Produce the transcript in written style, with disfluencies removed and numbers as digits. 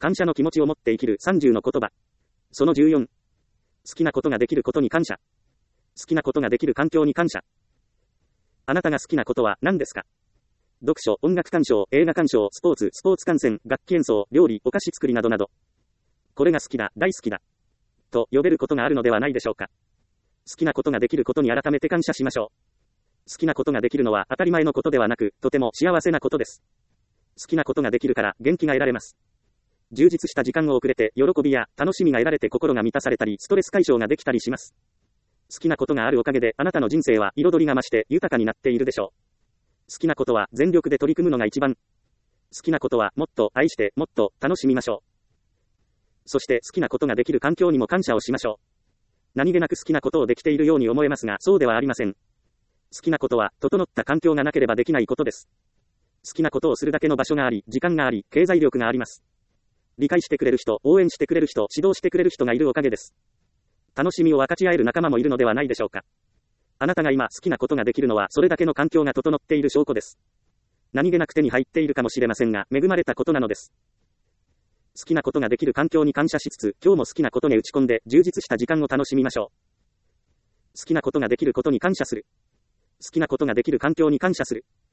感謝の気持ちを持って生きる30の言葉。その14。好きなことができることに感謝。好きなことができる環境に感謝。あなたが好きなことは何ですか？読書、音楽鑑賞、映画鑑賞、スポーツ観戦、楽器演奏、料理、お菓子作りなどなど。これが好きだ、大好きだ。と呼べることがあるのではないでしょうか。好きなことができることに改めて感謝しましょう。好きなことができるのは当たり前のことではなく、とても幸せなことです。好きなことができるから元気が得られます。充実した時間を送れて、喜びや楽しみが得られて心が満たされたり、ストレス解消ができたりします。好きなことがあるおかげで、あなたの人生は彩りが増して豊かになっているでしょう。好きなことは全力で取り組むのが一番。好きなことはもっと愛して、もっと楽しみましょう。そして好きなことができる環境にも感謝をしましょう。何気なく好きなことをできているように思えますが、そうではありません。好きなことは、整った環境がなければできないことです。好きなことをするだけの場所があり、時間があり、経済力があります。理解してくれる人、応援してくれる人、指導してくれる人がいるおかげです。楽しみを分かち合える仲間もいるのではないでしょうか。あなたが今好きなことができるのは、それだけの環境が整っている証拠です。何気なく手に入っているかもしれませんが、恵まれたことなのです。好きなことができる環境に感謝しつつ、今日も好きなことに打ち込んで、充実した時間を楽しみましょう。好きなことができることに感謝する。好きなことができる環境に感謝する。